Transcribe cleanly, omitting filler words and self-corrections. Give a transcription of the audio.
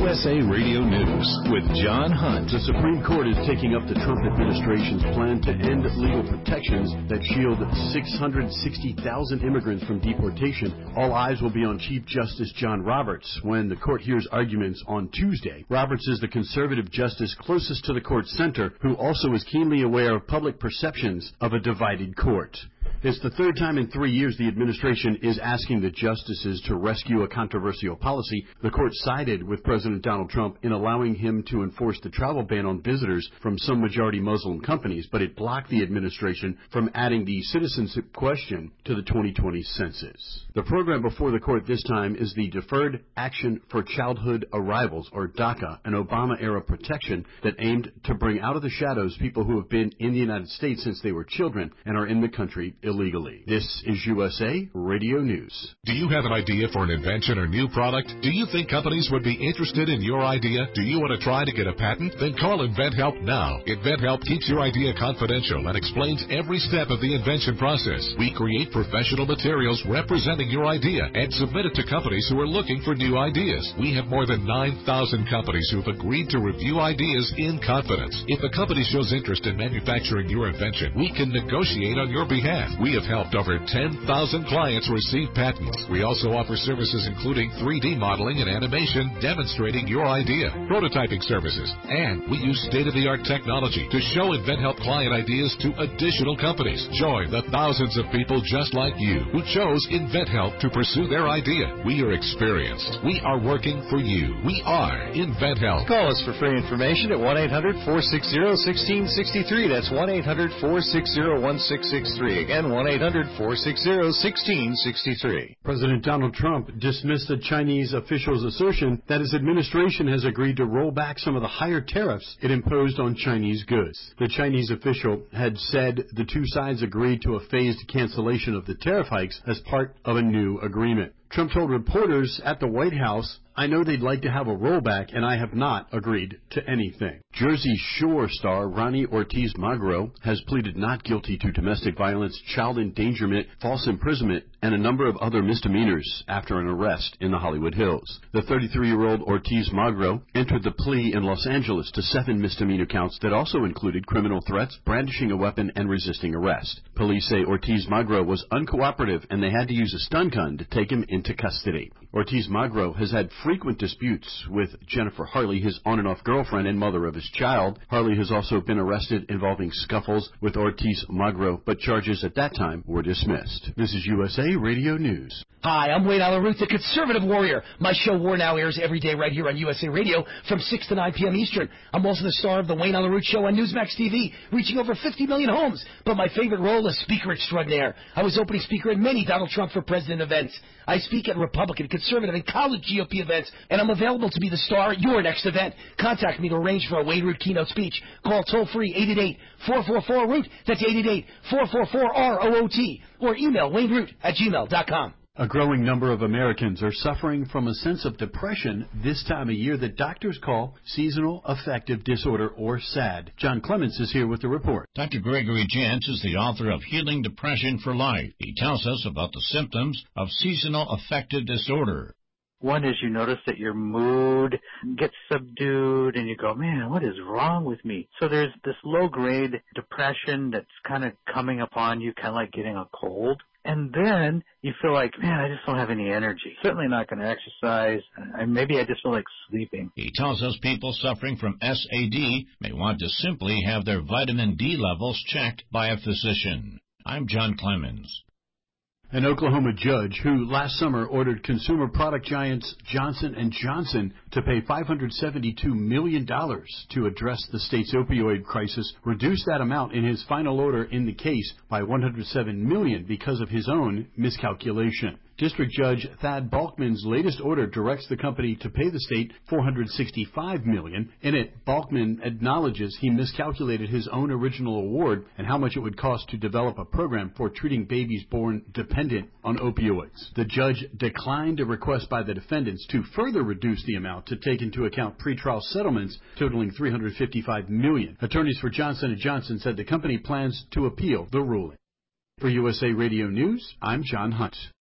USA Radio News with John Hunt. The Supreme Court is taking up the Trump administration's plan to end legal protections that shield 660,000 immigrants from deportation. All eyes will be on Chief Justice John Roberts when the court hears arguments on Tuesday. Roberts is the conservative justice closest to the court's center, who also is keenly aware of public perceptions of a divided court. It's the third time in 3 years the administration is asking the justices to rescue a controversial policy. The court sided with President Donald Trump in allowing him to enforce the travel ban on visitors from some majority Muslim companies, but it blocked the administration from adding the citizenship question to the 2020 census. The program before the court this time is the Deferred Action for Childhood Arrivals, or DACA, an Obama-era protection that aimed to bring out of the shadows people who have been in the United States since they were children and are in the country illegally. This is USA Radio News. Do you have an idea for an invention or new product? Do you think companies would be interested in your idea? Do you want to try to get a patent? Then call InventHelp now. InventHelp keeps your idea confidential and explains every step of the invention process. We create professional materials representing your idea and submit it to companies who are looking for new ideas. We have more than 9,000 companies who have agreed to review ideas in confidence. If a company shows interest in manufacturing your invention, we can negotiate on your behalf. We have helped over 10,000 clients receive patents. We also offer services including 3D modeling and animation demonstrating your idea, prototyping services, and we use state-of-the-art technology to show InventHelp client ideas to additional companies. Join the thousands of people just like you who chose InventHelp to pursue their idea. We are experienced. We are working for you. We are InventHelp. Call us for free information at 1-800-460-1663. That's 1-800-460-1663. Again, 1-800-460-1663. President Donald Trump dismissed a Chinese official's assertion that his administration has agreed to roll back some of the higher tariffs it imposed on Chinese goods. The Chinese official had said the two sides agreed to a phased cancellation of the tariff hikes as part of a new agreement. Trump told reporters at the White House, "I know they'd like to have a rollback, and I have not agreed to anything." Jersey Shore star Ronnie Ortiz Magro has pleaded not guilty to domestic violence, child endangerment, false imprisonment, and a number of other misdemeanors after an arrest in the Hollywood Hills. The 33-year-old Ortiz Magro entered the plea in Los Angeles to 7 misdemeanor counts that also included criminal threats, brandishing a weapon, and resisting arrest. Police say Ortiz Magro was uncooperative, and they had to use a stun gun to take him into custody. Ortiz Magro has had frequent disputes with Jennifer Harley, his on-and-off girlfriend and mother of his child. Harley has also been arrested involving scuffles with Ortiz Magro, but charges at that time were dismissed. This is USA Radio News. Hi, I'm Wayne Allen Root, the conservative warrior. My show War Now airs every day right here on USA Radio from 6 to 9 p.m. Eastern. I'm also the star of the Wayne Allen Root Show on Newsmax TV, reaching over 50 million homes. But my favorite role is speaker extraordinaire. I was opening speaker at many Donald Trump for President events. I speak at Republican, conservative, and college GOP events, and I'm available to be the star at your next event. Contact me to arrange for a Wayne Root keynote speech. Call toll-free 888-444-ROOT. That's 888-444-ROOT. Or email wayneroot@gmail.com. A growing number of Americans are suffering from a sense of depression this time of year that doctors call seasonal affective disorder, or SAD. John Clements is here with the report. Dr. Gregory Jantz is the author of Healing Depression for Life. He tells us about the symptoms of seasonal affective disorder. One is you notice that your mood gets subdued and you go, man, what is wrong with me? So there's this low-grade depression that's kind of coming upon you, kind of like getting a cold. And then you feel like, man, I just don't have any energy. Certainly not going to exercise. Maybe I just feel like sleeping. He tells us people suffering from SAD may want to simply have their vitamin D levels checked by a physician. I'm John Clemens. An Oklahoma judge who last summer ordered consumer product giants Johnson & Johnson to pay $572 million to address the state's opioid crisis reduced that amount in his final order in the case by $107 million because of his own miscalculation. District Judge Thad Balkman's latest order directs the company to pay the state $465 million. In it, Balkman acknowledges he miscalculated his own original award and how much it would cost to develop a program for treating babies born dependent on opioids. The judge declined a request by the defendants to further reduce the amount to take into account pretrial settlements totaling $355 million. Attorneys for Johnson & Johnson said the company plans to appeal the ruling. For USA Radio News, I'm John Hunt.